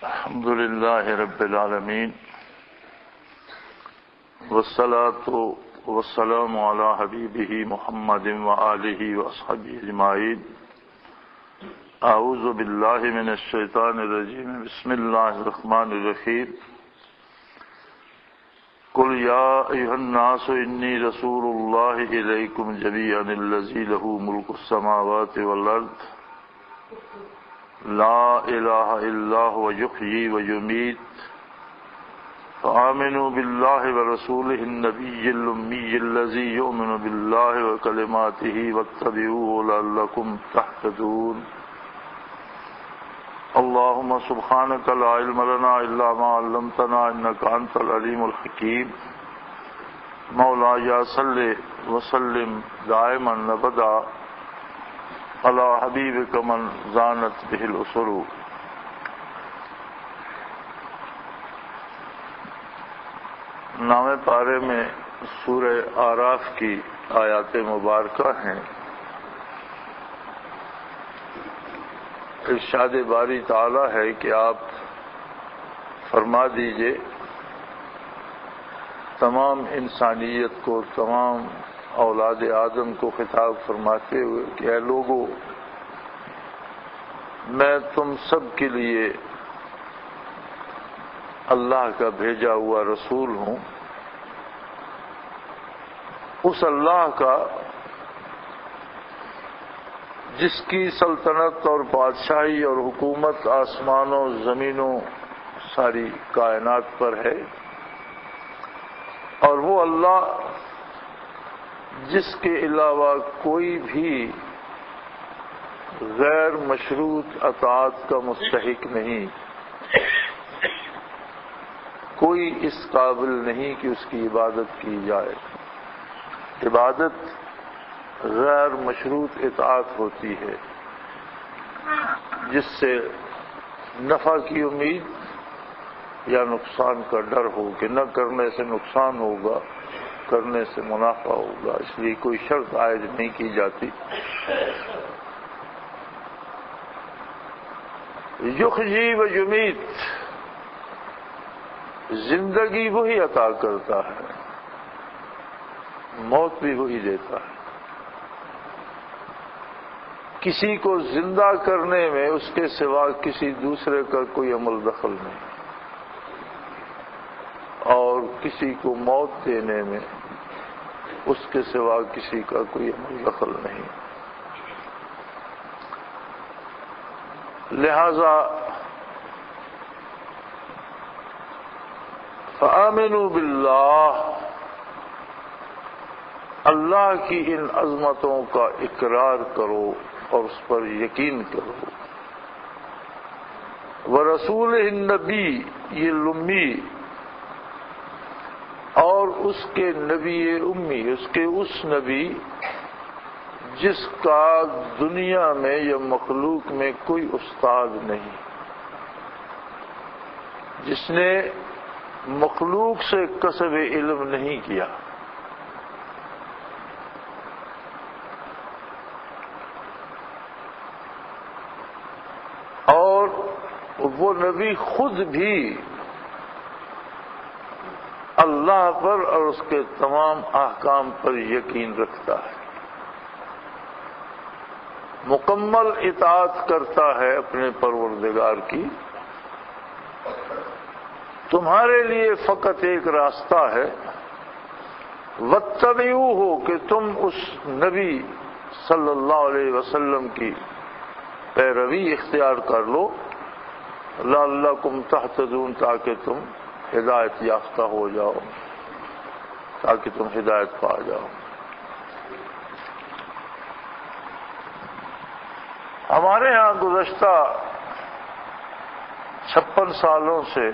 الحمد لله رب العالمين والصلاة والسلام على حبيبه محمد وآله وأصحابه أجمعين. أعوذ بالله من الشيطان الرجيم. بسم الله الرحمن الرحيم. قل يا أيها الناس إني رسول الله إليكم جميعا الذي له ملك السماوات والأرض لا إله إلا هو يحيي ويميت فآمنوا بالله ورسوله النبي الأمي الذي يؤمن بالله وكلماته واتبعوه لعلكم تهتدون. اللهم سبحانك لا علم لنا إلا ما علمتنا إنك أنت العليم الحكيم. مولاي صل وسلم دائما أبدا على حبیبک من زانت به الأسر. نامہ پارے میں سورہ اعراف کی آیات مبارکہ ہیں. ارشاد باری تعالی ہے کہ آپ فرما دیجئے تمام انسانیت کو، تمام اولاد آدم کو خطاب فرماتے ہوئے کہ اے لوگو، میں تم سب کے لیے اللہ کا بھیجا ہوا رسول ہوں. اس اللہ کا جس کی سلطنت اور بادشاہی اور حکومت آسمانوں زمینوں ساری کائنات پر ہے، اور وہ اللہ جس کے علاوہ کوئی بھی غیر مشروط اطاعت کا مستحق نہیں، کوئی اس قابل نہیں کہ اس کی عبادت کی جائے. عبادت غیر مشروط اطاعت ہوتی ہے جس سے نفع کی امید یا نقصان کا ڈر ہو کہ نہ کرنے سے نقصان ہوگا، کرنے سے منافع ہوگا، اس لیے کوئی شرط عائد نہیں کی جاتی. یحیی و یمیت، زندگی وہی عطا کرتا ہے، موت بھی وہی دیتا ہے. کسی کو زندہ کرنے میں اس کے سوا کسی دوسرے کا کوئی عمل دخل نہیں، اور کسی کو موت دینے میں اس کے سوا کسی کا کوئی عمل دخل نہیں. لہذا فآمنوا باللہ، اللہ کی ان عظمتوں کا اقرار کرو اور اس پر یقین کرو. ورسولہ النبی، یہ الامی، اور اس کے نبی امی، اس کے اس نبی جس کا دنیا میں یا مخلوق میں کوئی استاد نہیں، جس نے مخلوق سے کسب علم نہیں کیا. اور وہ نبی خود بھی اللہ پر اور اس کے تمام احکام پر یقین رکھتا ہے، مکمل اطاعت کرتا ہے اپنے پروردگار کی. تمہارے لیے فقط ایک راستہ ہے، واتبعوہ، کہ تم اس نبی صلی اللہ علیہ وسلم کی پیروی اختیار کر لو. لعلکم تہتدون، تاکہ تم ہدایت یافتہ ہو جاؤ، تاکہ تم ہدایت پا جاؤ. ہمارے ہاں گزشتہ 56 سالوں سے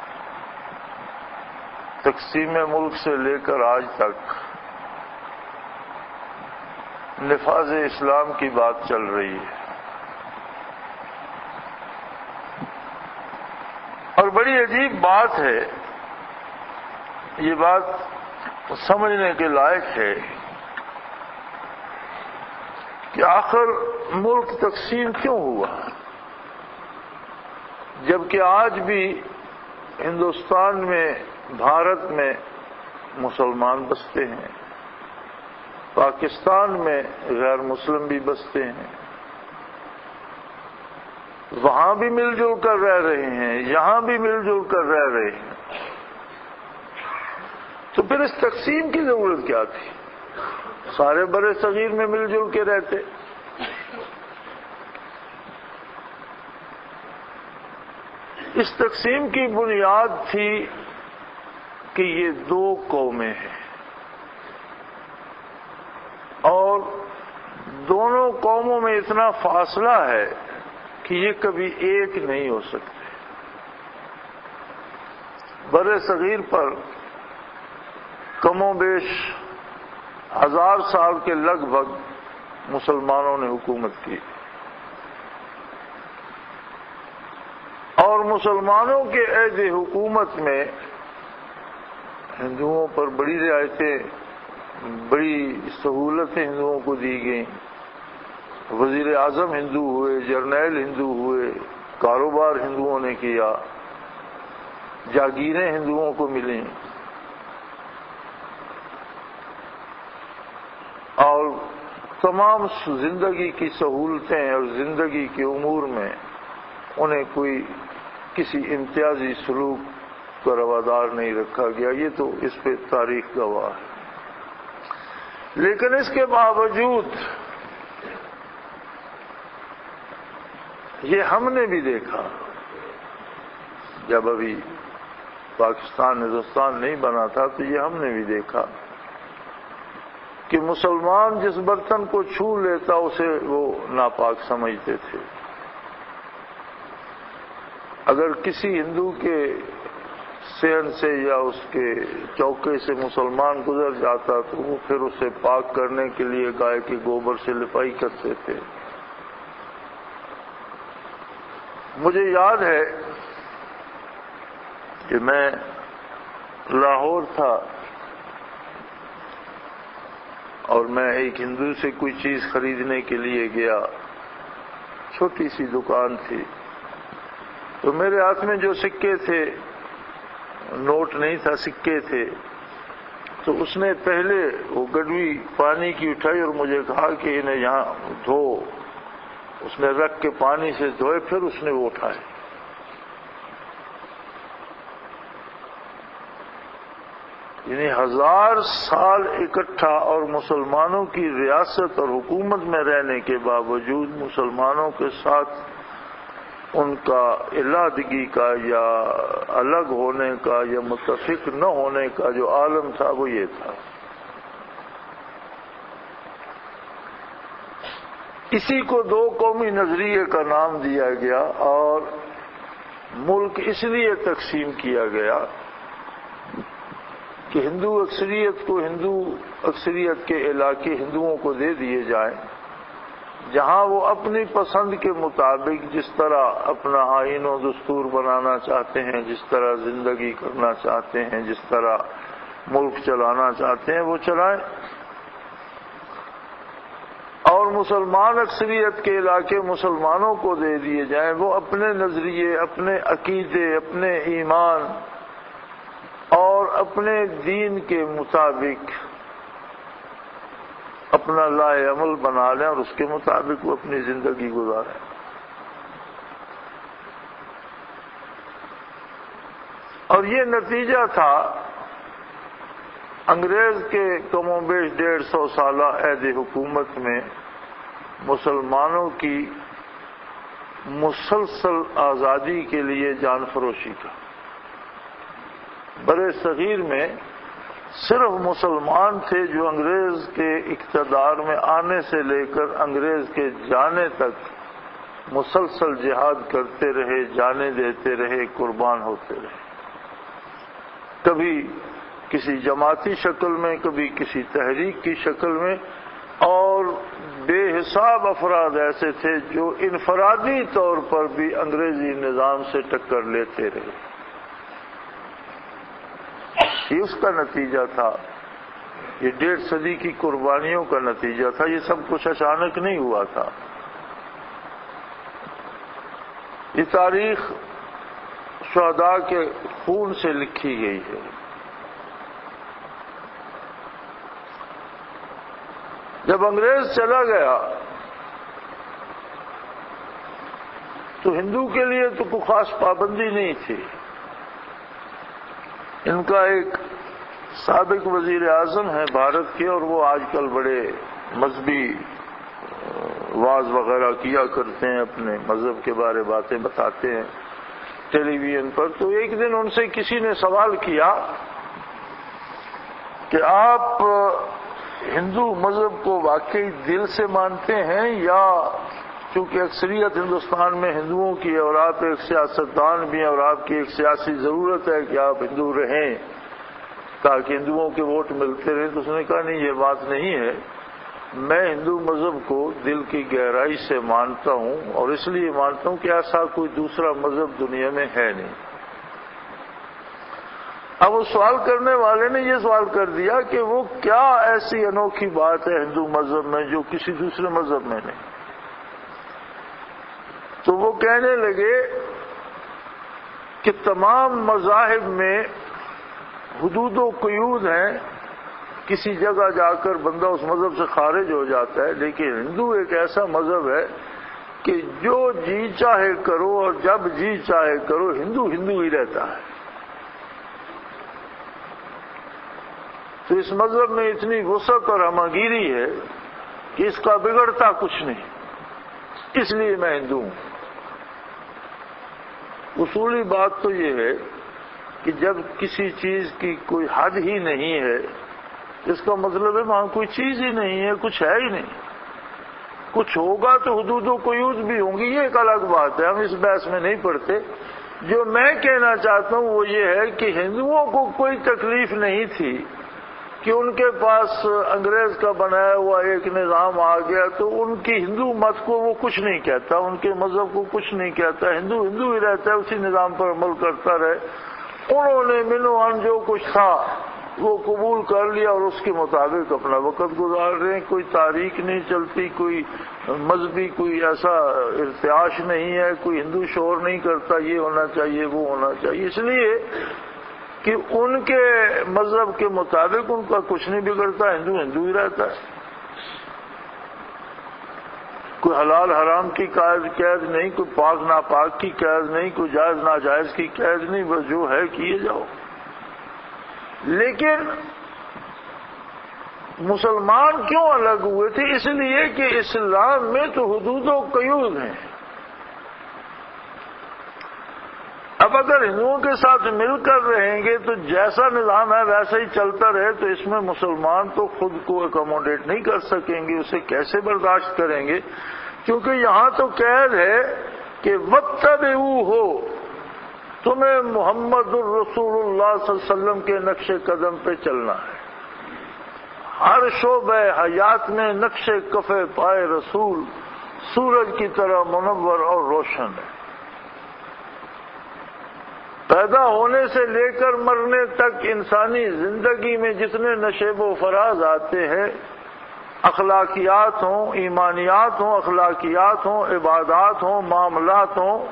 تقسیم ملک سے لے کر آج تک نفاذ اسلام کی بات چل رہی ہے، اور بڑی عجیب بات ہے. یہ بات سمجھنے کے لائق ہے کہ آخر ملک تقسیم کیوں ہوا؟ جبکہ آج بھی ہندوستان میں، بھارت میں مسلمان بستے ہیں، پاکستان میں غیر مسلم بھی بستے ہیں، وہاں بھی مل جل کر رہ رہے ہیں، یہاں بھی مل جل کر رہ رہے ہیں، تو پھر اس تقسیم کی ضرورت کیا تھی؟ سارے برے صغیر میں مل جل کے رہتے۔ اس تقسیم کی بنیاد تھی کہ یہ دو قومیں ہیں اور دونوں قوموں میں اتنا فاصلہ ہے کہ یہ کبھی ایک نہیں ہو سکتے۔ برے صغیر پر کم و بیش 1000 سال کے لگ بھگ مسلمانوں نے حکومت کی، اور مسلمانوں کے عہد حکومت میں ہندوؤں پر بڑی رعایتیں، بڑی سہولتیں ہندوؤں کو دی گئیں۔ وزیر اعظم ہندو ہوئے، جرنیل ہندو ہوئے، کاروبار ہندوؤں نے کیا، جاگیریں ہندوؤں کو ملیں، اور تمام زندگی کی سہولتیں اور زندگی کے امور میں انہیں کوئی کسی امتیازی سلوک کا روادار نہیں رکھا گیا۔ یہ تو اس پہ تاریخ گواہ ہے۔ لیکن اس کے باوجود یہ ہم نے بھی دیکھا، جب ابھی پاکستان ہندوستان نہیں بنا تھا تو یہ ہم نے بھی دیکھا کہ مسلمان جس برتن کو چھو لیتا اسے وہ ناپاک سمجھتے تھے۔ اگر کسی ہندو کے صحن سے یا اس کے چوکے سے مسلمان گزر جاتا تو وہ پھر اسے پاک کرنے کے لیے گائے کے گوبر سے لپائی کرتے تھے۔ مجھے یاد ہے کہ میں لاہور تھا اور میں ایک ہندو سے کوئی چیز خریدنے کے لیے گیا، چھوٹی سی دکان تھی، تو میرے ہاتھ میں جو سکے تھے، نوٹ نہیں تھا، سکے تھے، تو اس نے پہلے وہ گڈوی پانی کی اٹھائی اور مجھے کہا کہ انہیں یہاں دھو۔ اس نے رکھ کے پانی سے دھوئے، پھر اس نے وہ اٹھائے۔ یعنی 1000 سال اکٹھا اور مسلمانوں کی ریاست اور حکومت میں رہنے کے باوجود مسلمانوں کے ساتھ ان کا علیحدگی کا یا الگ ہونے کا یا متفق نہ ہونے کا جو عالم تھا وہ یہ تھا۔ اسی کو دو قومی نظریے کا نام دیا گیا اور ملک اس لیے تقسیم کیا گیا کہ ہندو اکثریت کو ہندو اکثریت کے علاقے ہندوؤں کو دے دیے جائیں، جہاں وہ اپنی پسند کے مطابق جس طرح اپنا آئین و دستور بنانا چاہتے ہیں، جس طرح زندگی کرنا چاہتے ہیں، جس طرح ملک چلانا چاہتے ہیں وہ چلائیں، اور مسلمان اکثریت کے علاقے مسلمانوں کو دے دیے جائیں، وہ اپنے نظریے، اپنے عقیدے، اپنے ایمان اور اپنے دین کے مطابق اپنا لائے عمل بنا لیں اور اس کے مطابق وہ اپنی زندگی گزاریں۔ اور یہ نتیجہ تھا انگریز کے کم و بیش 150 سالہ عہد حکومت میں مسلمانوں کی مسلسل آزادی کے لیے جان فروشی کا۔ برے صغیر میں صرف مسلمان تھے جو انگریز کے اقتدار میں آنے سے لے کر انگریز کے جانے تک مسلسل جہاد کرتے رہے، جانیں دیتے رہے، قربان ہوتے رہے، کبھی کسی جماعتی شکل میں، کبھی کسی تحریک کی شکل میں، اور بے حساب افراد ایسے تھے جو انفرادی طور پر بھی انگریزی نظام سے ٹکر لیتے رہے۔ یہ اس کا نتیجہ تھا، یہ 1.5 صدی کی قربانیوں کا نتیجہ تھا۔ یہ سب کچھ اچانک نہیں ہوا تھا۔ یہ تاریخ شہداء کے خون سے لکھی گئی ہے۔ جب انگریز چلا گیا تو ہندو کے لیے تو کوئی خاص پابندی نہیں تھی۔ ان کا ایک سابق وزیر اعظم ہے بھارت کے، اور وہ آج کل بڑے مذہبی واز وغیرہ کیا کرتے ہیں، اپنے مذہب کے بارے باتیں بتاتے ہیں ٹیلی ویژن پر۔ تو ایک دن ان سے کسی نے سوال کیا کہ آپ ہندو مذہب کو واقعی دل سے مانتے ہیں، یا چونکہ اکثریت ہندوستان میں ہندوؤں کی ہے اور آپ ایک سیاستدان بھی ہیں اور آپ کی ایک سیاسی ضرورت ہے کہ آپ ہندو رہیں تاکہ ہندوؤں کے ووٹ ملتے رہیں؟ تو اس نے کہا نہیں، یہ بات نہیں ہے، میں ہندو مذہب کو دل کی گہرائی سے مانتا ہوں، اور اس لیے مانتا ہوں کہ ایسا کوئی دوسرا مذہب دنیا میں ہے نہیں۔ اب وہ سوال کرنے والے نے یہ سوال کر دیا کہ وہ کیا ایسی انوکھی بات ہے ہندو مذہب میں جو کسی دوسرے مذہب میں نہیں؟ تو وہ کہنے لگے کہ تمام مذاہب میں حدود و قیود ہیں، کسی جگہ جا کر بندہ اس مذہب سے خارج ہو جاتا ہے، لیکن ہندو ایک ایسا مذہب ہے کہ جو جی چاہے کرو اور جب جی چاہے کرو، ہندو ہندو ہی رہتا ہے۔ تو اس مذہب میں اتنی وسعت اور ہمگیری ہے کہ اس کا بگڑتا کچھ نہیں، اس لیے میں ہندو ہوں۔ اصولی بات تو یہ ہے کہ جب کسی چیز کی کوئی حد ہی نہیں ہے، اس کا مطلب ہے وہاں کوئی چیز ہی نہیں ہے، کچھ ہے ہی نہیں۔ کچھ ہوگا تو حدود و قیود بھی ہوں گی، یہ ایک الگ بات ہے، ہم اس بحث میں نہیں پڑتے۔ جو میں کہنا چاہتا ہوں وہ یہ ہے کہ ہندوؤں کو کوئی تکلیف نہیں تھی کہ ان کے پاس انگریز کا بنایا ہوا ایک نظام آ گیا تو ان کی ہندو مت کو وہ کچھ نہیں کہتا، ان کے مذہب کو کچھ نہیں کہتا، ہندو ہندو ہی رہتا ہے، اسی نظام پر عمل کرتا رہے۔ انہوں نے منو ان جو کچھ تھا وہ قبول کر لیا اور اس کے مطابق اپنا وقت گزار رہے ہیں۔ کوئی تاریخ نہیں چلتی، کوئی مذہبی کوئی ایسا ارتعاش نہیں ہے، کوئی ہندو شور نہیں کرتا یہ ہونا چاہیے وہ ہونا چاہیے، اس لیے کہ ان کے مذہب کے مطابق ان کا کچھ نہیں بگڑتا، ہندو ہندو ہی رہتا ہے۔ کوئی حلال حرام کی قید نہیں، کوئی پاک ناپاک کی قید نہیں، کوئی جائز ناجائز کی قید نہیں، بس جو ہے کیے جاؤ۔ لیکن مسلمان کیوں الگ ہوئے تھے؟ اس لیے کہ اسلام میں تو حدود و قیود ہیں۔ اب اگر ہندوؤں کے ساتھ مل کر رہیں گے تو جیسا نظام ہے ویسا ہی چلتا رہے تو اس میں مسلمان تو خود کو اکوموڈیٹ نہیں کر سکیں گے، اسے کیسے برداشت کریں گے؟ کیونکہ یہاں تو قید ہے کہ وَاتَّبِعُوهُ ہو، تمہیں محمد الرسول اللہ صلی اللہ علیہ وسلم کے نقش قدم پہ چلنا ہے۔ ہر شعبہ حیات میں نقش کف پائے رسول سورج کی طرح منور اور روشن ہے۔ پیدا ہونے سے لے کر مرنے تک انسانی زندگی میں جتنے نشیب و فراز آتے ہیں، اخلاقیات ہوں، ایمانیات ہوں، اخلاقیات ہوں، عبادات ہوں، معاملات ہوں،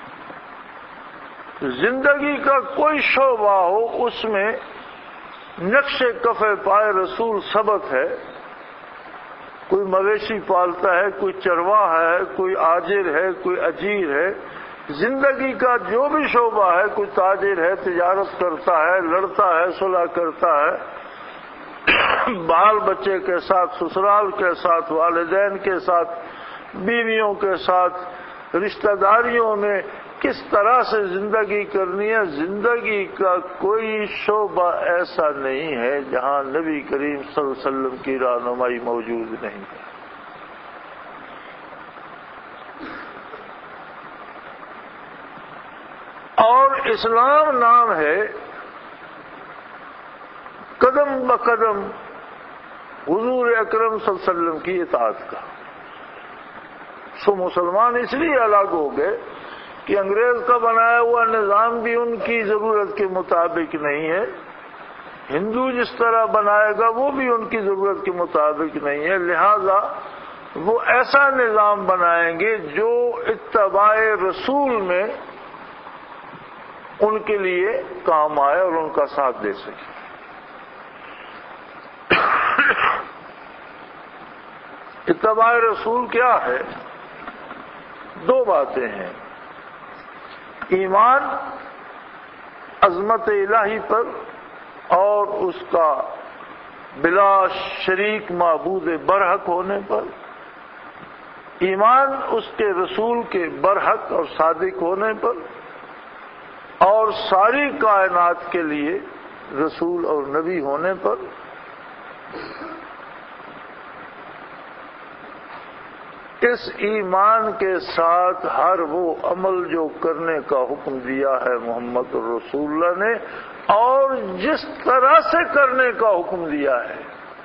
زندگی کا کوئی شعبہ ہو اس میں نقش کف پائے رسول ثبت ہے۔ کوئی مویشی پالتا ہے، کوئی چرواہ ہے، کوئی آجر ہے، کوئی اجیر ہے، زندگی کا جو بھی شعبہ ہے، کوئی تاجر ہے، تجارت کرتا ہے، لڑتا ہے، صلح کرتا ہے، بال بچے کے ساتھ، سسرال کے ساتھ، والدین کے ساتھ، بیویوں کے ساتھ، رشتہ داریوں میں کس طرح سے زندگی کرنی ہے، زندگی کا کوئی شعبہ ایسا نہیں ہے جہاں نبی کریم صلی اللہ علیہ وسلم کی رہنمائی موجود نہیں ہے۔ اور اسلام نام ہے قدم بقدم حضور اکرم صلی اللہ علیہ وسلم کی اطاعت کا۔ سو مسلمان اس لیے الگ ہو گئے کہ انگریز کا بنایا ہوا نظام بھی ان کی ضرورت کے مطابق نہیں ہے، ہندو جس طرح بنائے گا وہ بھی ان کی ضرورت کے مطابق نہیں ہے، لہذا وہ ایسا نظام بنائیں گے جو اتباع رسول میں ان کے لیے کام آئے اور ان کا ساتھ دے سکے۔ اتباع رسول کیا ہے؟ دو باتیں ہیں، ایمان عظمت الہی پر اور اس کا بلا شریک معبود برحق ہونے پر، ایمان اس کے رسول کے برحق اور صادق ہونے پر، اور ساری کائنات کے لیے رسول اور نبی ہونے پر۔ اس ایمان کے ساتھ ہر وہ عمل جو کرنے کا حکم دیا ہے محمد رسول اللہ نے، اور جس طرح سے کرنے کا حکم دیا ہے،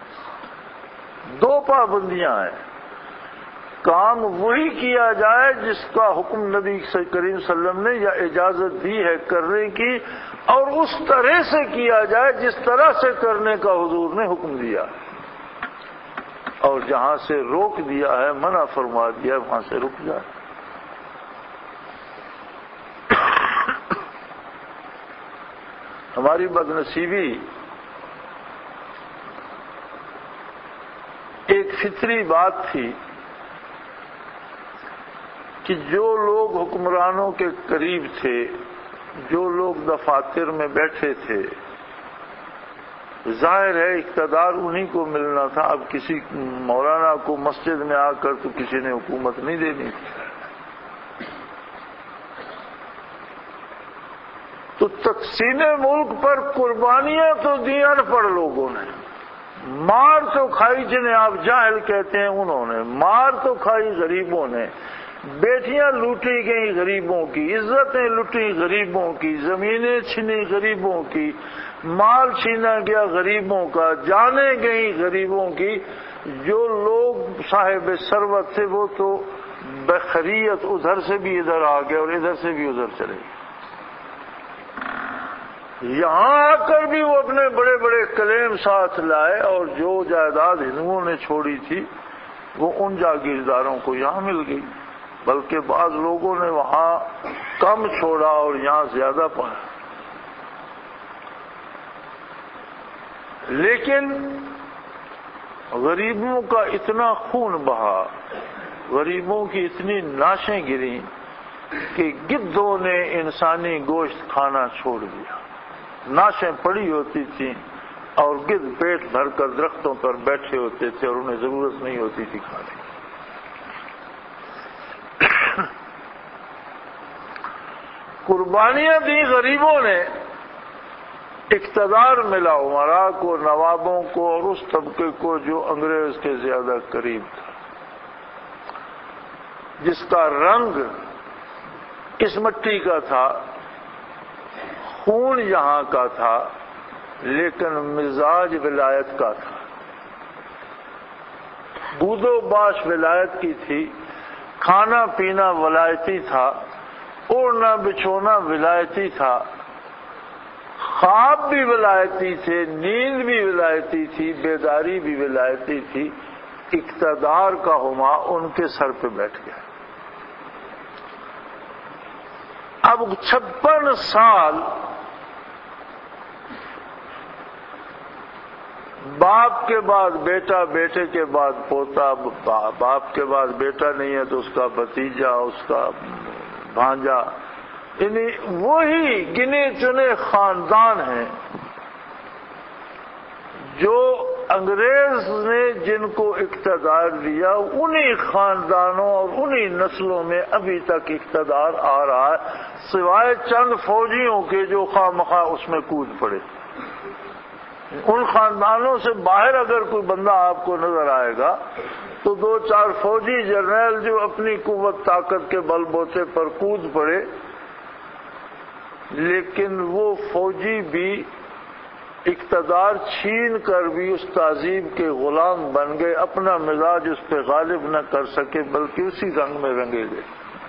دو پابندیاں ہیں، کام وہی کیا جائے جس کا حکم نبی کریم صلی اللہ علیہ وسلم نے یا اجازت دی ہے کرنے کی، اور اس طرح سے کیا جائے جس طرح سے کرنے کا حضور نے حکم دیا، اور جہاں سے روک دیا ہے، منع فرما دیا ہے، وہاں سے رک جائے۔ ہماری بدنصیبی ایک فطری بات تھی کہ جو لوگ حکمرانوں کے قریب تھے، جو لوگ دفاتر میں بیٹھے تھے، ظاہر ہے اقتدار انہی کو ملنا تھا۔ اب کسی مولانا کو مسجد میں آ کر تو کسی نے حکومت نہیں دینی تھی، تو تقسیم ملک پر قربانیاں تو دی ان پڑھ لوگوں نے، مار تو کھائی جنہیں آپ جاہل کہتے ہیں انہوں نے، مار تو کھائی غریبوں نے، بیٹیاں لوٹی گئیں غریبوں کی، عزتیں لوٹی غریبوں کی، زمینیں چھینی غریبوں کی، مال چھینا گیا غریبوں کا، جانیں گئیں غریبوں کی۔ جو لوگ صاحب ثروت تھے وہ تو بخریت ادھر سے بھی ادھر آ گئے اور ادھر سے بھی ادھر چلے گئے۔ یہاں آ کر بھی وہ اپنے بڑے بڑے کلیم ساتھ لائے، اور جو جائیداد ہندوؤں نے چھوڑی تھی وہ ان جاگیرداروں کو یہاں مل گئی، بلکہ بعض لوگوں نے وہاں کم چھوڑا اور یہاں زیادہ پایا۔ لیکن غریبوں کا اتنا خون بہا، غریبوں کی اتنی نعشیں گریں کہ گدھوں نے انسانی گوشت کھانا چھوڑ دیا۔ نعشیں پڑی ہوتی تھیں اور گدھ پیٹ بھر کر درختوں پر بیٹھے ہوتے تھے اور انہیں ضرورت نہیں ہوتی تھی کھانے کی۔ قربانیاں دی غریبوں نے، اقتدار ملا عمراء کو، نوابوں کو، اور اس طبقے کو جو انگریز کے زیادہ قریب تھا، جس کا رنگ اس مٹی کا تھا، خون یہاں کا تھا، لیکن مزاج ولایت کا تھا۔ بود و باش ولایت کی تھی، کھانا پینا ولایتی تھا، اوڑھنا بچھونا ولایتی تھا، خواب بھی ولایتی تھے، نیند بھی ولایتی تھی، بیداری بھی ولایتی تھی۔ اقتدار کا ہما ان کے سر پہ بیٹھ گیا۔ اب 56 سال باپ کے بعد بیٹا، بیٹے کے بعد پوتا، باپ کے بعد بیٹا نہیں ہے تو اس کا بھتیجا، اس کا بھانجا، یعنی وہی گنے چنے خاندان ہیں جو انگریز نے جن کو اقتدار دیا، انہی خاندانوں اور انہی نسلوں میں ابھی تک اقتدار آ رہا ہے، سوائے چند فوجیوں کے جو خواہ مخواہ اس میں کود پڑے۔ ان خاندانوں سے باہر اگر کوئی بندہ آپ کو نظر آئے گا تو 2-4 فوجی جرنیل جو اپنی قوت طاقت کے بل بوتے پر کود پڑے، لیکن وہ فوجی بھی اقتدار چھین کر بھی اس تہذیب کے غلام بن گئے، اپنا مزاج اس پہ غالب نہ کر سکے بلکہ اسی رنگ میں رنگے گئے۔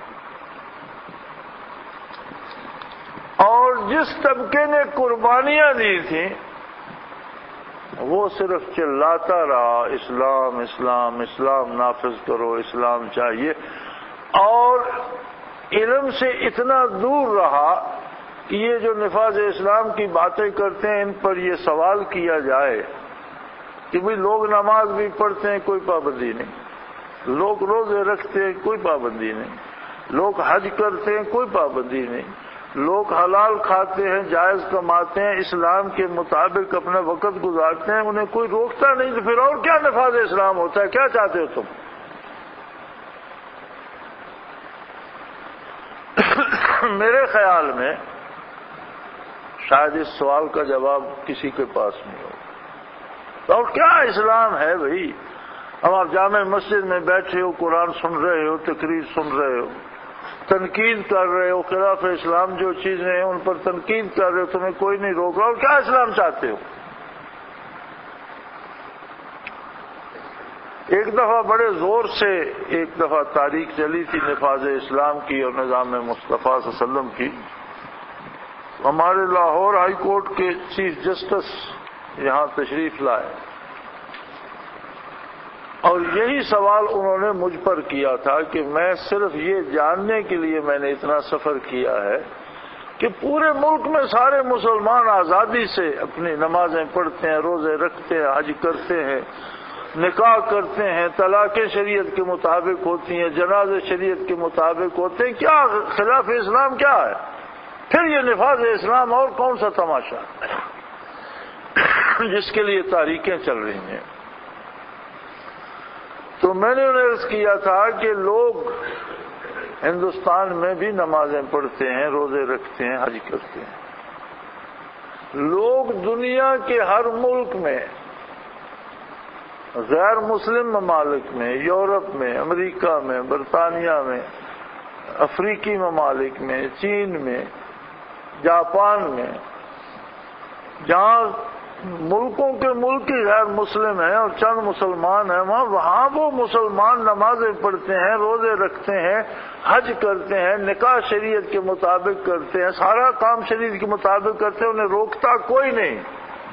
اور جس طبقے نے قربانیاں دی تھیں وہ صرف چلاتا رہا، اسلام اسلام اسلام نافذ کرو، اسلام چاہیے، اور علم سے اتنا دور رہا کہ یہ جو نفاذ اسلام کی باتیں کرتے ہیں ان پر یہ سوال کیا جائے کہ بھئی لوگ نماز بھی پڑھتے ہیں کوئی پابندی نہیں، لوگ روزے رکھتے ہیں کوئی پابندی نہیں، لوگ حج کرتے ہیں کوئی پابندی نہیں، لوگ حلال کھاتے ہیں، جائز کماتے ہیں، اسلام کے مطابق اپنا وقت گزارتے ہیں، انہیں کوئی روکتا نہیں، تو پھر اور کیا نفاذ اسلام ہوتا ہے؟ کیا چاہتے ہو تم؟ میرے خیال میں شاید اس سوال کا جواب کسی کے پاس نہیں ہو۔ اور کیا اسلام ہے بھائی؟ اب آپ جامع مسجد میں بیٹھے ہو، قرآن سن رہے ہو، تقریر سن رہے ہو، تنقید کر رہے ہو، خلاف اسلام جو چیزیں ہیں ان پر تنقید کر رہے ہو، تمہیں کوئی نہیں روک رہا، اور کیا اسلام چاہتے ہو؟ ایک دفعہ بڑے زور سے ایک دفعہ تاریخ چلی تھی نفاذ اسلام کی اور نظام مصطفیٰ صلی اللہ علیہ وسلم کی۔ ہمارے لاہور ہائی کورٹ کے چیف جسٹس یہاں تشریف لائے اور یہی سوال انہوں نے مجھ پر کیا تھا کہ میں صرف یہ جاننے کے لیے میں نے اتنا سفر کیا ہے کہ پورے ملک میں سارے مسلمان آزادی سے اپنی نمازیں پڑھتے ہیں، روزے رکھتے ہیں، حج کرتے ہیں، نکاح کرتے ہیں، طلاقیں شریعت کے مطابق ہوتی ہیں، جنازے شریعت کے مطابق ہوتے ہیں، کیا خلاف اسلام کیا ہے؟ پھر یہ نفاذ اسلام اور کون سا تماشا جس کے لیے تاریخیں چل رہی ہیں؟ تو میں نے انہیں عرض کیا تھا کہ لوگ ہندوستان میں بھی نمازیں پڑھتے ہیں، روزے رکھتے ہیں، حج کرتے ہیں، لوگ دنیا کے ہر ملک میں، غیر مسلم ممالک میں، یورپ میں، امریکہ میں، برطانیہ میں، افریقی ممالک میں، چین میں، جاپان میں، جہاں ملکوں کے ملک ہی غیر مسلم ہیں اور چند مسلمان ہیں، وہاں وہ مسلمان نمازیں پڑھتے ہیں، روزے رکھتے ہیں، حج کرتے ہیں، نکاح شریعت کے مطابق کرتے ہیں، سارا کام شریعت کے مطابق کرتے ہیں، انہیں روکتا کوئی نہیں۔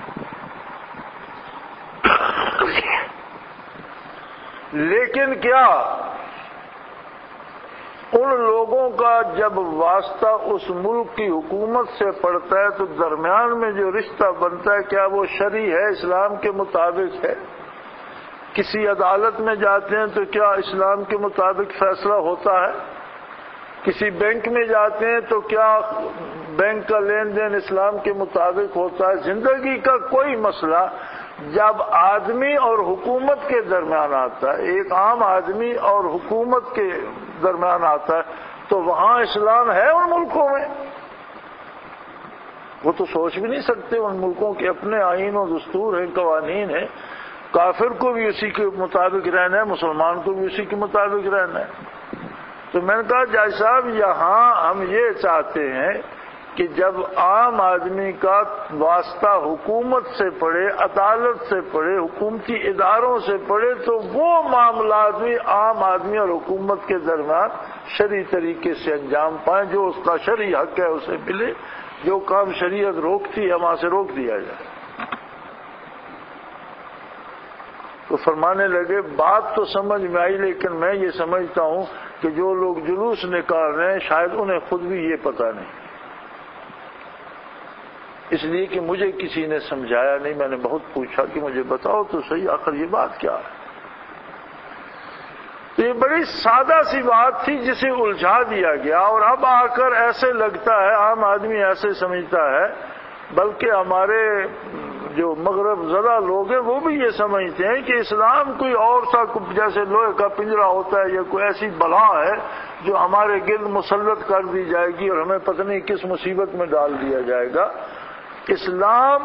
لیکن کیا ان لوگوں کا جب واسطہ اس ملک کی حکومت سے پڑتا ہے تو درمیان میں جو رشتہ بنتا ہے کیا وہ شرعی ہے، اسلام کے مطابق ہے؟ کسی عدالت میں جاتے ہیں تو کیا اسلام کے مطابق فیصلہ ہوتا ہے؟ کسی بینک میں جاتے ہیں تو کیا بینک کا لین دین اسلام کے مطابق ہوتا ہے؟ زندگی کا کوئی مسئلہ جب آدمی اور حکومت کے درمیان آتا ہے، ایک عام آدمی اور حکومت کے درمیان آتا ہے، تو وہاں اسلام ہے ان ملکوں میں؟ وہ تو سوچ بھی نہیں سکتے، ان ملکوں کے اپنے آئین و دستور ہیں، قوانین ہیں، کافر کو بھی اسی کے مطابق رہنا ہے، مسلمان کو بھی اسی کے مطابق رہنا ہے۔ تو میں نے کہا جاج صاحب یہاں ہم یہ چاہتے ہیں کہ جب عام آدمی کا واسطہ حکومت سے پڑے، عدالت سے پڑے، حکومتی اداروں سے پڑے، تو وہ معاملات بھی عام آدمی اور حکومت کے درمیان شرعی طریقے سے انجام پائیں، جو اس کا شرعی حق ہے اسے ملے، جو کام شریعت روکتی ہے وہاں سے روک دیا جائے۔ تو فرمانے لگے بات تو سمجھ میں آئی، لیکن میں یہ سمجھتا ہوں کہ جو لوگ جلوس نکال رہے ہیں شاید انہیں خود بھی یہ پتہ نہیں، اس لیے کہ مجھے کسی نے سمجھایا نہیں۔ میں نے بہت پوچھا کہ مجھے بتاؤ تو صحیح آخر یہ بات کیا ہے؟ تو یہ بڑی سادہ سی بات تھی جسے الجھا دیا گیا، اور اب آ کر ایسے لگتا ہے، عام آدمی ایسے سمجھتا ہے، بلکہ ہمارے جو مغرب زدہ لوگ ہیں وہ بھی یہ سمجھتے ہیں کہ اسلام کوئی اور سا جیسے لوہے کا پنجرا ہوتا ہے یا کوئی ایسی بلا ہے جو ہمارے گرد مسلط کر دی جائے گی اور ہمیں پتہ نہیں کس مصیبت میں ڈال دیا جائے گا۔ اسلام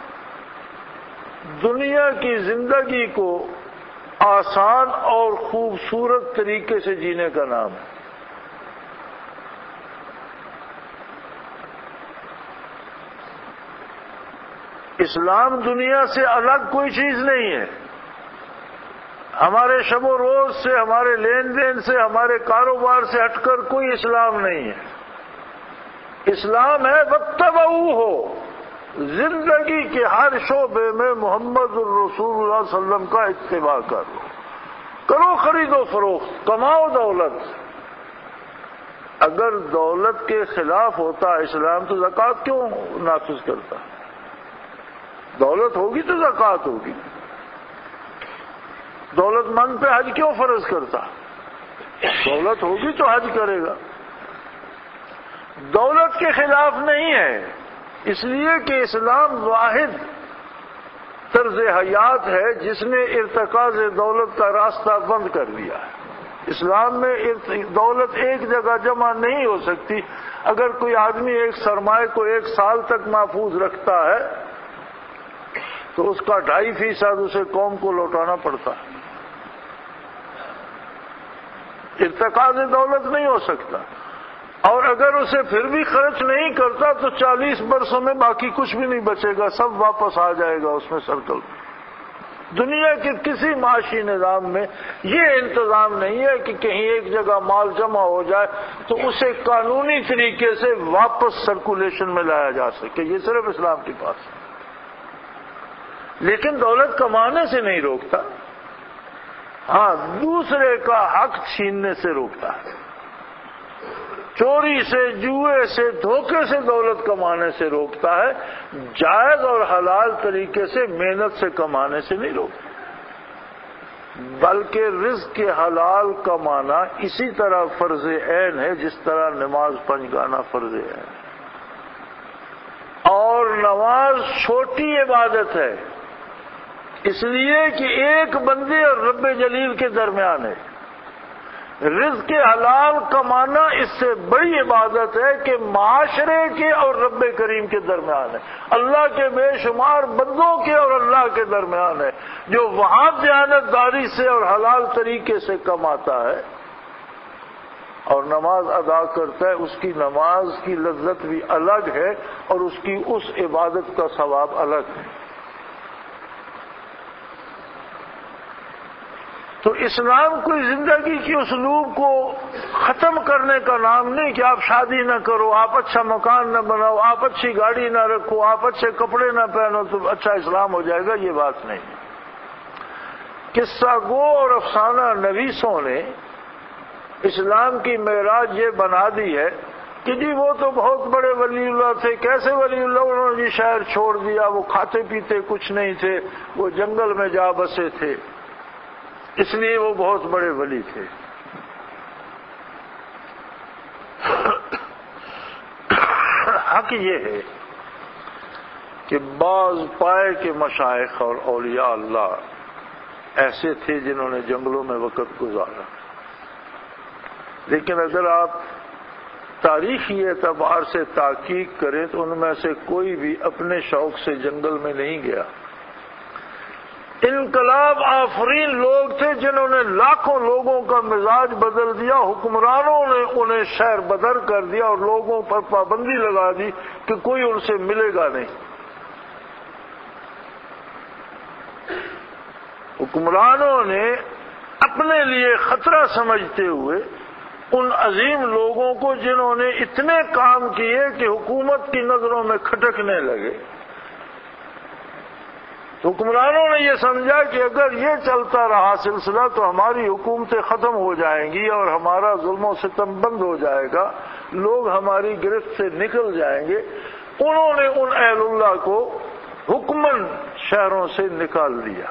دنیا کی زندگی کو آسان اور خوبصورت طریقے سے جینے کا نام ہے۔ اسلام دنیا سے الگ کوئی چیز نہیں ہے، ہمارے شب و روز سے، ہمارے لین دین سے، ہمارے کاروبار سے ہٹ کر کوئی اسلام نہیں ہے۔ اسلام ہے واتبعوہ، زندگی کے ہر شعبے میں محمد الرسول اللہ صلی اللہ علیہ وسلم کا اتباع کرو، کرو خرید و فروخت، کماؤ دولت، اگر دولت کے خلاف ہوتا اسلام تو زکوٰۃ کیوں نافذ کرتا؟ دولت ہوگی تو زکوٰۃ ہوگی. دولت مند پہ حج کیوں فرض کرتا؟ دولت ہوگی تو حج کرے گا. دولت کے خلاف نہیں ہے، اس لیے کہ اسلام واحد طرز حیات ہے جس نے ارتکاز دولت کا راستہ بند کر دیا ہے. اسلام میں دولت ایک جگہ جمع نہیں ہو سکتی. اگر کوئی آدمی ایک سرمایہ کو 1 سال تک محفوظ رکھتا ہے تو اس کا 2.5% اسے قوم کو لوٹانا پڑتا ہے. ارتکاز دولت نہیں ہو سکتا، اور اگر اسے پھر بھی خرچ نہیں کرتا تو 40 برسوں میں باقی کچھ بھی نہیں بچے گا، سب واپس آ جائے گا اس میں سرکل. دنیا کے کسی معاشی نظام میں یہ انتظام نہیں ہے کہ کہیں ایک جگہ مال جمع ہو جائے تو اسے قانونی طریقے سے واپس سرکولیشن میں لایا جا سکے. یہ صرف اسلام کے پاس ہے. لیکن دولت کمانے سے نہیں روکتا، ہاں دوسرے کا حق چھیننے سے روکتا ہے. چوری سے، جوئے سے، دھوکے سے دولت کمانے سے روکتا ہے، جائز اور حلال طریقے سے محنت سے کمانے سے نہیں روکتا. بلکہ رزق کے حلال کمانا اسی طرح فرض عین ہے جس طرح نماز 5 گانا فرض عین ہے. اور نماز چھوٹی عبادت ہے اس لیے کہ ایک بندے اور رب جلیل کے درمیان ہے. رزق حلال کمانا اس سے بڑی عبادت ہے کہ معاشرے کے اور رب کریم کے درمیان ہے. اللہ کے بے شمار بندوں کے اور اللہ کے درمیان ہے. جو وہاں دیانتداری سے اور حلال طریقے سے کماتا ہے اور نماز ادا کرتا ہے، اس کی نماز کی لذت بھی الگ ہے اور اس کی اس عبادت کا ثواب الگ ہے. تو اسلام کوئی زندگی کی اسلوب کو ختم کرنے کا نام نہیں کہ آپ شادی نہ کرو، آپ اچھا مکان نہ بناؤ، آپ اچھی گاڑی نہ رکھو، آپ اچھے کپڑے نہ پہنو تو اچھا اسلام ہو جائے گا. یہ بات نہیں. قصہ گو اور افسانہ نویسوں نے اسلام کی معراج یہ بنا دی ہے کہ جی وہ تو بہت بڑے ولی اللہ تھے. کیسے ولی اللہ؟ انہوں نے جی شہر چھوڑ دیا، وہ کھاتے پیتے کچھ نہیں تھے، وہ جنگل میں جا بسے تھے، اس لیے وہ بہت بڑے ولی تھے. حق یہ ہے کہ بعض پائے کے مشائخ اور اولیاء اللہ ایسے تھے جنہوں نے جنگلوں میں وقت گزارا. لیکن اگر آپ تاریخی اعتبار سے تحقیق کریں تو ان میں سے کوئی بھی اپنے شوق سے جنگل میں نہیں گیا. انقلاب آفرین لوگ تھے جنہوں نے لاکھوں لوگوں کا مزاج بدل دیا. حکمرانوں نے انہیں شہر بدر کر دیا اور لوگوں پر پابندی لگا دی کہ کوئی ان سے ملے گا نہیں. حکمرانوں نے اپنے لیے خطرہ سمجھتے ہوئے ان عظیم لوگوں کو جنہوں نے اتنے کام کیے کہ حکومت کی نظروں میں کھٹکنے لگے، حکمرانوں نے یہ سمجھا کہ اگر یہ چلتا رہا سلسلہ تو ہماری حکومتیں ختم ہو جائیں گی اور ہمارا ظلم و ستم بند ہو جائے گا، لوگ ہماری گرفت سے نکل جائیں گے. انہوں نے ان اہل اللہ کو حکمن شہروں سے نکال دیا.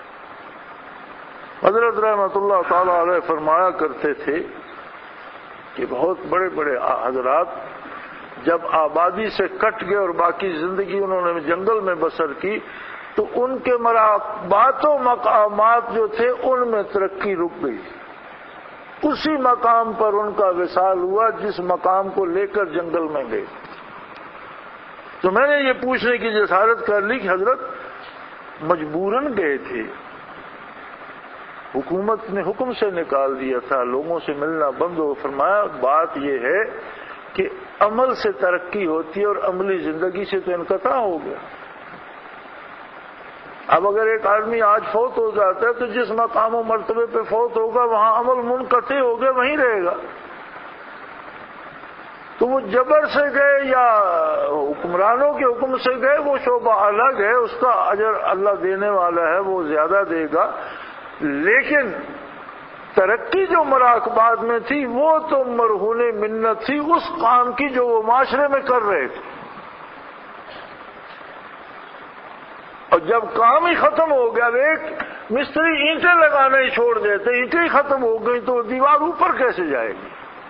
حضرت رحمۃ اللہ تعالی علیہ فرمایا کرتے تھے کہ بہت بڑے بڑے حضرات جب آبادی سے کٹ گئے اور باقی زندگی انہوں نے جنگل میں بسر کی تو ان کے مراقبات و مقامات جو تھے ان میں ترقی رک گئی. اسی مقام پر ان کا وصال ہوا جس مقام کو لے کر جنگل میں گئے. تو میں نے یہ پوچھنے کی جسارت کر لی کہ حضرت مجبوراً گئے تھے، حکومت نے حکم سے نکال دیا تھا، لوگوں سے ملنا بند ہو. فرمایا بات یہ ہے کہ عمل سے ترقی ہوتی ہے اور عملی زندگی سے تو انقطاع ہو گیا. اب اگر ایک آدمی آج فوت ہو جاتا ہے تو جس مقام و مرتبے پہ فوت ہوگا وہاں عمل منقطع ہو گیا، وہیں رہے گا. تو وہ جبر سے گئے یا حکمرانوں کے حکم سے گئے وہ شعبہ الگ ہے، اس کا اجر اللہ دینے والا ہے، وہ زیادہ دے گا. لیکن ترقی جو مراقبات میں تھی وہ تو مرہون منت تھی اس کام کی جو وہ معاشرے میں کر رہے تھے، اور جب کام ہی ختم ہو گیا، ایک مستری اینٹیں لگانا ہی چھوڑ دیتے، اینٹیں ہی ختم ہو گئی تو دیوار اوپر کیسے جائے گی؟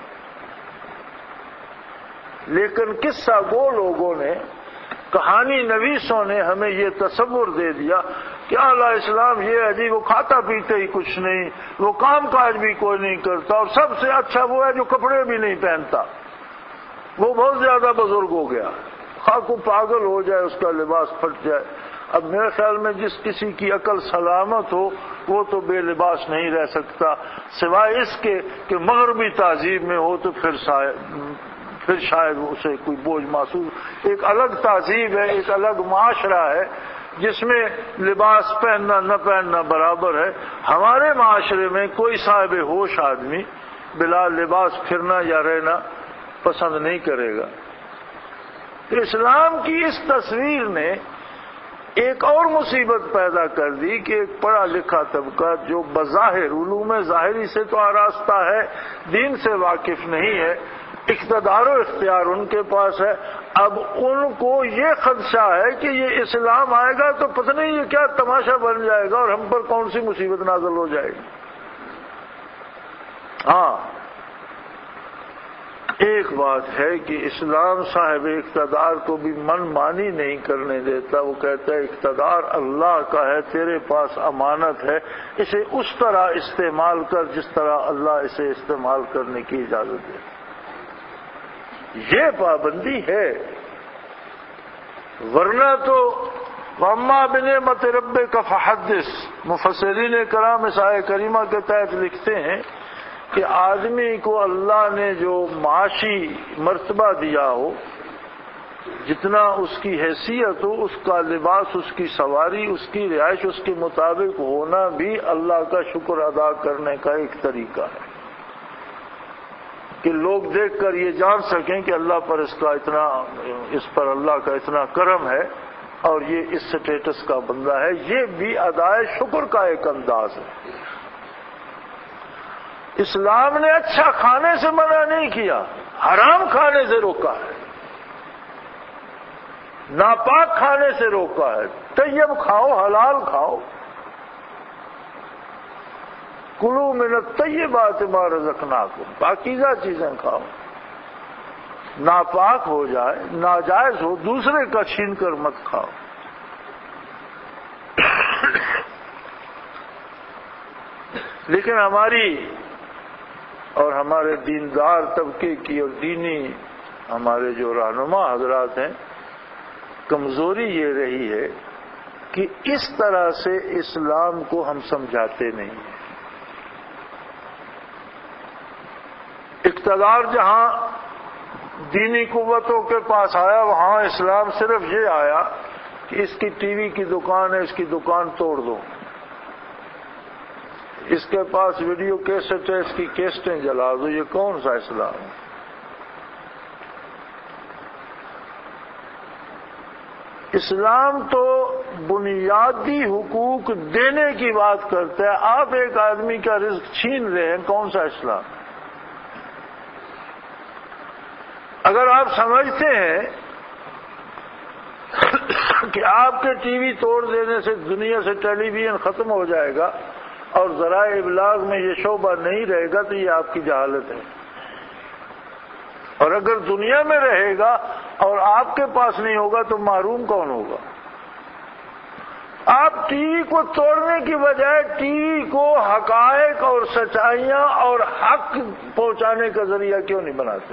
لیکن قصہ گو لوگوں نے، کہانی نویسوں نے ہمیں یہ تصور دے دیا کہ اعلیٰ اسلام یہ ہے جی وہ کھاتا پیتا ہی کچھ نہیں، وہ کام کاج بھی کوئی نہیں کرتا، اور سب سے اچھا وہ ہے جو کپڑے بھی نہیں پہنتا، وہ بہت زیادہ بزرگ ہو گیا، خواہ کو پاگل ہو جائے اس کا لباس پھٹ جائے۔ اب میرے خیال میں جس کسی کی عقل سلامت ہو وہ تو بے لباس نہیں رہ سکتا، سوائے اس کے کہ مغربی تہذیب میں ہو تو پھر شاید اسے کوئی بوجھ محسوس۔ ایک الگ تہذیب ہے، ایک الگ معاشرہ ہے جس میں لباس پہننا نہ پہننا برابر ہے۔ ہمارے معاشرے میں کوئی صاحب ہوش آدمی بلا لباس پھرنا یا رہنا پسند نہیں کرے گا۔ اسلام کی اس تصویر نے ایک اور مصیبت پیدا کر دی کہ ایک پڑھا لکھا طبقہ جو بظاہر علوم ظاہری سے تو آراستہ ہے، دین سے واقف نہیں ہے، اقتدار و اختیار ان کے پاس ہے، اب ان کو یہ خدشہ ہے کہ یہ اسلام آئے گا تو پتہ نہیں یہ کیا تماشا بن جائے گا اور ہم پر کون سی مصیبت نازل ہو جائے گی۔ ہاں ایک بات ہے کہ اسلام صاحب اقتدار کو بھی من مانی نہیں کرنے دیتا، وہ کہتا ہے اقتدار اللہ کا ہے، تیرے پاس امانت ہے، اسے اس طرح استعمال کر جس طرح اللہ اسے استعمال کرنے کی اجازت دے۔ یہ پابندی ہے، ورنہ تو وَأَمَّا بِنِعْمَتِ رَبِّكَ فَحَدِّثْ۔ مفسرین کرام اس آیہ کریمہ کے تحت لکھتے ہیں کہ آدمی کو اللہ نے جو معاشی مرتبہ دیا ہو، جتنا اس کی حیثیت ہو، اس کا لباس، اس کی سواری، اس کی رہائش اس کے مطابق ہونا بھی اللہ کا شکر ادا کرنے کا ایک طریقہ ہے کہ لوگ دیکھ کر یہ جان سکیں کہ اللہ پر اس پر اللہ کا اتنا کرم ہے اور یہ اس سٹیٹس کا بندہ ہے۔ یہ بھی ادائے شکر کا ایک انداز ہے۔ اسلام نے اچھا کھانے سے منع نہیں کیا، حرام کھانے سے روکا ہے، ناپاک کھانے سے روکا ہے۔ طیب کھاؤ، حلال کھاؤ، کلوا من الطیبات ما رزقناکم، پاکیزہ چیزیں کھاؤ، ناپاک ہو جائے، ناجائز ہو، دوسرے کا چھین کر مت کھاؤ۔ لیکن ہماری اور ہمارے دیندار طبقے کی اور دینی ہمارے جو رہنما حضرات ہیں، کمزوری یہ رہی ہے کہ اس طرح سے اسلام کو ہم سمجھاتے نہیں ہیں۔ اقتدار جہاں دینی قوتوں کے پاس آیا وہاں اسلام صرف یہ آیا کہ اس کی ٹی وی کی دکان ہے، اس کی دکان توڑ دو، اس کے پاس ویڈیو کیسٹ ہے، اس کی کیسٹیں جلا دو۔ یہ کون سا اسلام ہے؟ اسلام تو بنیادی حقوق دینے کی بات کرتا ہے، آپ ایک آدمی کا رزق چھین رہے ہیں، کون سا اسلام؟ اگر آپ سمجھتے ہیں کہ آپ کے ٹی وی توڑ دینے سے دنیا سے ٹیلی ویژن ختم ہو جائے گا اور ذرائع ابلاغ میں یہ شعبہ نہیں رہے گا تو یہ آپ کی جہالت ہے، اور اگر دنیا میں رہے گا اور آپ کے پاس نہیں ہوگا تو محروم کون ہوگا؟ آپ ٹی وی کو توڑنے کی بجائے ٹی وی کو حقائق اور سچائیاں اور حق پہنچانے کا ذریعہ کیوں نہیں بناتے؟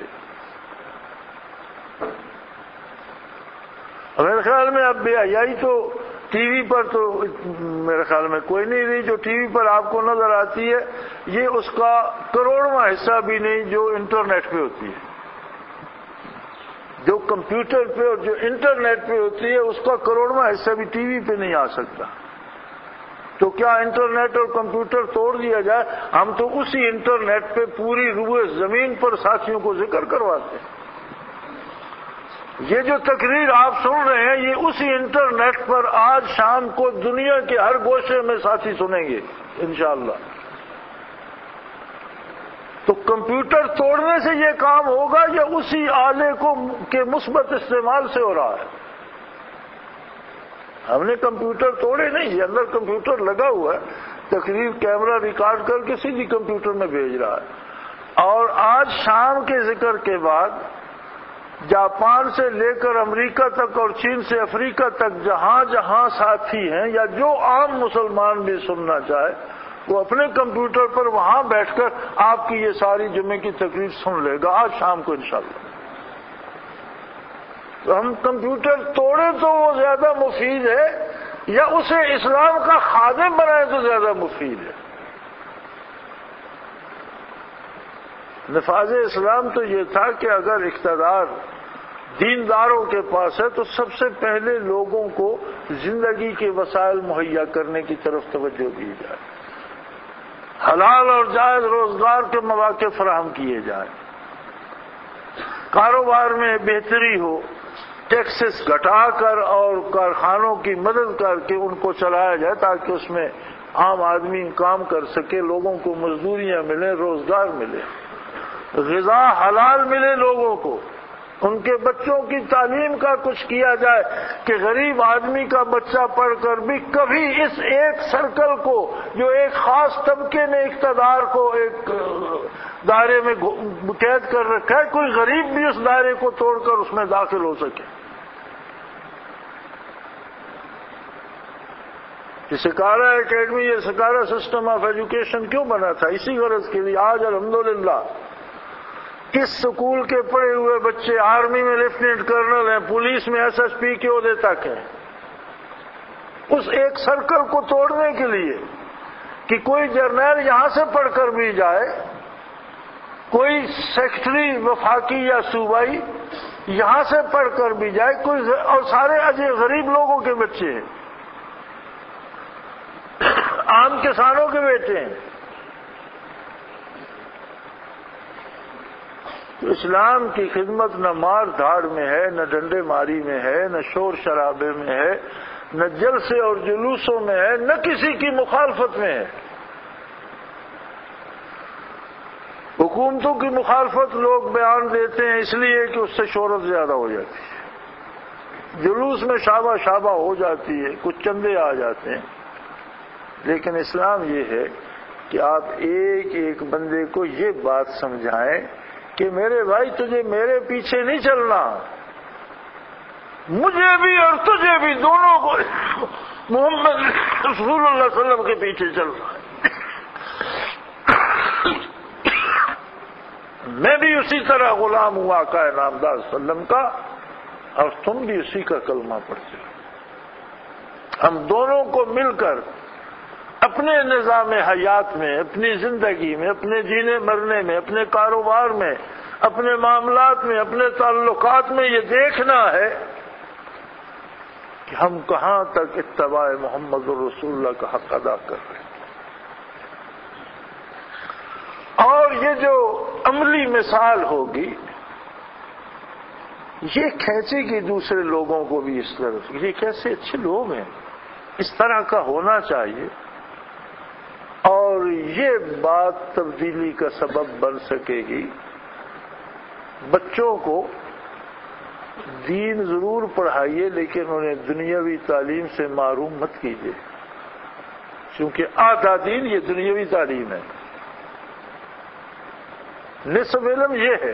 میرے خیال میں اب بے حیائی تو ٹی وی پر تو میرے خیال میں کوئی نہیں رہی۔ جو ٹی وی پر آپ کو نظر آتی ہے یہ اس کا کروڑواں حصہ بھی نہیں جو انٹرنیٹ پہ ہوتی ہے۔ جو کمپیوٹر پہ اور جو انٹرنیٹ پہ ہوتی ہے اس کا کروڑواں حصہ بھی ٹی وی پہ نہیں آ سکتا۔ تو کیا انٹرنیٹ اور کمپیوٹر توڑ دیا جائے؟ ہم تو اسی انٹرنیٹ پہ پوری روئے زمین پر ساتھیوں کو ذکر کرواتے ہیں۔ یہ جو تقریر آپ سن رہے ہیں یہ اسی انٹرنیٹ پر آج شام کو دنیا کے ہر گوشے میں ساتھی سنیں گے انشاءاللہ۔ تو کمپیوٹر توڑنے سے یہ کام ہوگا یا اسی آلے کو کے مثبت استعمال سے ہو رہا ہے؟ ہم نے کمپیوٹر توڑے نہیں، یہ اندر کمپیوٹر لگا ہوا ہے، تقریر کیمرہ ریکارڈ کر کے سیدھی کمپیوٹر میں بھیج رہا ہے۔ اور آج شام کے ذکر کے بعد جاپان سے لے کر امریکہ تک اور چین سے افریقہ تک جہاں جہاں ساتھی ہیں یا جو عام مسلمان بھی سننا چاہے وہ اپنے کمپیوٹر پر وہاں بیٹھ کر آپ کی یہ ساری جمعے کی تقریر سن لے گا آج شام کو انشاءاللہ۔ تو ہم کمپیوٹر توڑیں تو وہ زیادہ مفید ہے یا اسے اسلام کا خادم بنائے تو زیادہ مفید ہے؟ نفاذ اسلام تو یہ تھا کہ اگر اقتدار دینداروں کے پاس ہے تو سب سے پہلے لوگوں کو زندگی کے وسائل مہیا کرنے کی طرف توجہ دی جائے، حلال اور جائز روزگار کے مواقع فراہم کیے جائیں، کاروبار میں بہتری ہو، ٹیکسز گھٹا کر اور کارخانوں کی مدد کر کے ان کو چلایا جائے تاکہ اس میں عام آدمی کام کر سکے، لوگوں کو مزدوریاں ملیں، روزگار ملے، غذا حلال ملے لوگوں کو، ان کے بچوں کی تعلیم کا کچھ کیا جائے کہ غریب آدمی کا بچہ پڑھ کر بھی کبھی اس ایک سرکل کو جو ایک خاص طبقے نے اقتدار کو ایک دائرے میں قید کر رکھا ہے، کوئی غریب بھی اس دائرے کو توڑ کر اس میں داخل ہو سکے۔ یہ سکارا اکیڈمی، یہ سکارا سسٹم آف ایجوکیشن کیوں بنا تھا؟ اسی غرض کے لیے۔ آج الحمدللہ کس سکول کے پڑھے ہوئے بچے آرمی میں لیفٹیننٹ کرنل ہیں، پولیس میں ایس ایس پی کے عہدے تک ہیں، اس ایک سرکل کو توڑنے کے لیے کہ کوئی جرنیل یہاں سے پڑھ کر بھی جائے، کوئی سیکٹری وفاقی یا صوبائی یہاں سے پڑھ کر بھی جائے، کوئی اور سارے غریب لوگوں کے بچے ہیں، عام کسانوں کے بیٹے ہیں۔ تو اسلام کی خدمت نہ مار دھاڑ میں ہے، نہ ڈنڈے ماری میں ہے، نہ شور شرابے میں ہے، نہ جلسے اور جلوسوں میں ہے، نہ کسی کی مخالفت میں ہے۔ حکومتوں کی مخالفت لوگ بیان دیتے ہیں اس لیے کہ اس سے شہرت زیادہ ہو جاتی ہے، جلوس میں شابہ شابہ ہو جاتی ہے، کچھ چندے آ جاتے ہیں، لیکن اسلام یہ ہے کہ آپ ایک ایک بندے کو یہ بات سمجھائیں کہ میرے بھائی تجھے میرے پیچھے نہیں چلنا، مجھے بھی اور تجھے بھی دونوں کو محمد رسول اللہ صلی اللہ علیہ وسلم کے پیچھے چلنا ہے۔ میں بھی اسی طرح غلام ہوں آقا نامدار صلی اللہ علیہ وسلم کا اور تم بھی اسی کا کلمہ پڑھتے ہو۔ ہم دونوں کو مل کر اپنے نظام حیات میں، اپنی زندگی میں، اپنے جینے مرنے میں، اپنے کاروبار میں، اپنے معاملات میں، اپنے تعلقات میں یہ دیکھنا ہے کہ ہم کہاں تک اتباع محمد الرسول اللہ کا حق ادا کر رہے ہیں۔ اور یہ جو عملی مثال ہوگی یہ کھینچے گی دوسرے لوگوں کو بھی اس طرف، یہ کیسے اچھے لوگ ہیں، اس طرح کا ہونا چاہیے، اور یہ بات تبدیلی کا سبب بن سکے گی۔ بچوں کو دین ضرور پڑھائیے لیکن انہیں دنیاوی تعلیم سے محروم مت کیجیے، کیونکہ آدھا دین یہ دنیاوی تعلیم ہے، نصف علم یہ ہے۔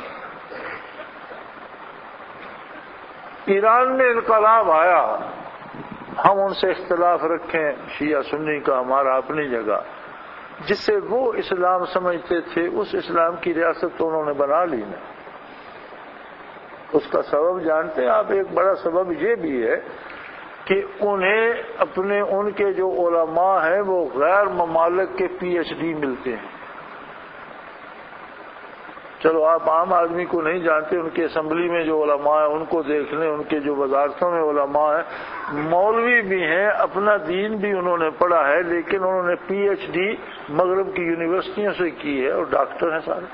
ایران میں انقلاب آیا، ہم ان سے اختلاف رکھیں شیعہ سنی کا ہمارا اپنی جگہ، جس سے وہ اسلام سمجھتے تھے اس اسلام کی ریاست تو انہوں نے بنا لی نا۔ اس کا سبب جانتے ہیں آپ؟ ایک بڑا سبب یہ بھی ہے کہ انہیں ان کے جو علماء ہیں وہ غیر ممالک کے پی ایچ ڈی ملتے ہیں۔ چلو آپ عام آدمی کو نہیں جانتے، ان کے اسمبلی میں جو علماء ہیں ان کو دیکھ لیں، ان کے جو وزارتوں میں علماء ہیں، مولوی بھی ہیں، اپنا دین بھی انہوں نے پڑھا ہے، لیکن انہوں نے پی ایچ ڈی مغرب کی یونیورسٹیوں سے کی ہے اور ڈاکٹر ہیں سارے۔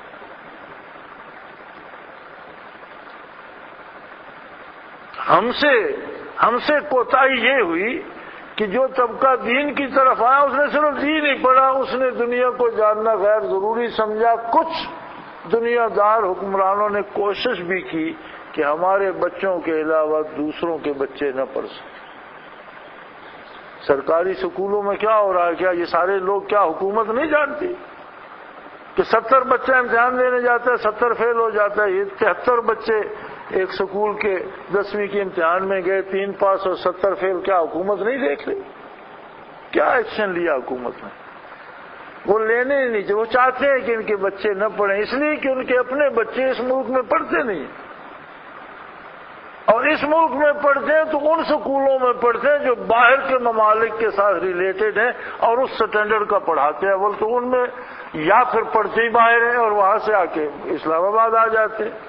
ہم سے کوتاہی یہ ہوئی کہ جو طبقہ دین کی طرف آیا اس نے صرف دین ہی پڑھا، اس نے دنیا کو جاننا غیر ضروری سمجھا۔ کچھ دنیا دار حکمرانوں نے کوشش بھی کی کہ ہمارے بچوں کے علاوہ دوسروں کے بچے نہ پڑھ سکیں۔ سرکاری سکولوں میں کیا ہو رہا ہے؟ کیا یہ سارے لوگ کیا حکومت نہیں جانتی کہ 70 بچے امتحان دینے جاتے ہیں 70 فیل ہو جاتا ہے؟ یہ 73 بچے ایک سکول کے 10ویں کے امتحان میں گئے، 3 پاس اور 70 فیل، کیا حکومت نہیں دیکھ رہی؟ کیا ایکشن لیا حکومت نے؟ وہ لینے ہی نہیں چاہیے۔ وہ چاہتے ہیں کہ ان کے بچے نہ پڑھیں، اس لیے کہ ان کے اپنے بچے اس ملک میں پڑھتے نہیں، اور اس ملک میں پڑھتے ہیں تو ان سکولوں میں پڑھتے ہیں جو باہر کے ممالک کے ساتھ ریلیٹڈ ہیں اور اس سٹینڈرڈ کا پڑھاتے ہیں، بلکہ ان میں یا پھر پڑھتے ہی باہر ہیں اور وہاں سے آ کے اسلام آباد آ جاتے ہیں۔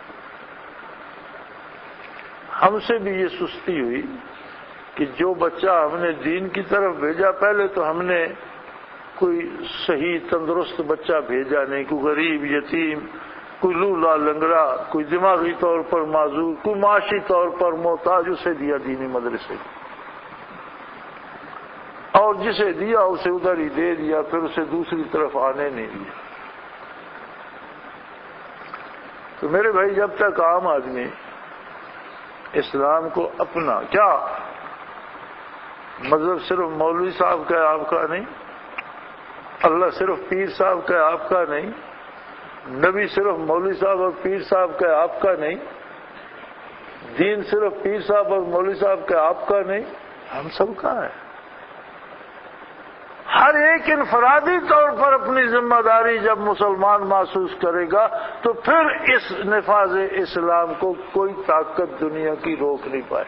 ہم سے بھی یہ سستی ہوئی کہ جو بچہ ہم نے دین کی طرف بھیجا، پہلے تو ہم نے کوئی صحیح تندرست بچہ بھیجا نہیں، کوئی غریب یتیم، کوئی لولا لنگڑا، کوئی دماغی طور پر معذور، کوئی معاشی طور پر محتاج، اسے دیا دینی مدرسے، اور جسے دیا اسے ادھر ہی دے دیا، پھر اسے دوسری طرف آنے نہیں دیا۔ تو میرے بھائی، جب تک عام آدمی اسلام کو اپنا، کیا مذہب صرف مولوی صاحب کا ہے آپ کا نہیں، اللہ صرف پیر صاحب کا ہے آپ کا نہیں، نبی صرف مولوی صاحب اور پیر صاحب کا ہے آپ کا نہیں، دین صرف پیر صاحب اور مولوی صاحب کا آپ کا نہیں، ہم سب کا ہے۔ ہر ایک انفرادی طور پر اپنی ذمہ داری جب مسلمان محسوس کرے گا تو پھر اس نفاذ اسلام کو کوئی طاقت دنیا کی روک نہیں پائے۔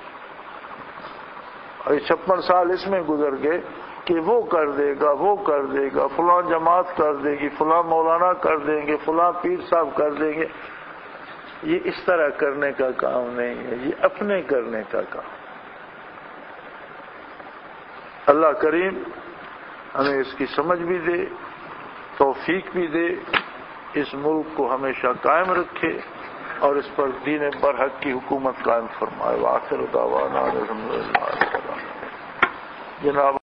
اور 56 سال اس میں گزر گئے کہ وہ کر دے گا، وہ کر دے گا، فلاں جماعت کر دے گی، فلاں مولانا کر دیں گے، فلاں پیر صاحب کر دیں گے۔ یہ اس طرح کرنے کا کام نہیں ہے، یہ اپنے کرنے کا کام۔ اللہ کریم ہمیں اس کی سمجھ بھی دے، توفیق بھی دے، اس ملک کو ہمیشہ قائم رکھے اور اس پر دین برحق کی حکومت قائم فرمائے۔ وآخر دعوانا الحمدللہ۔ جناب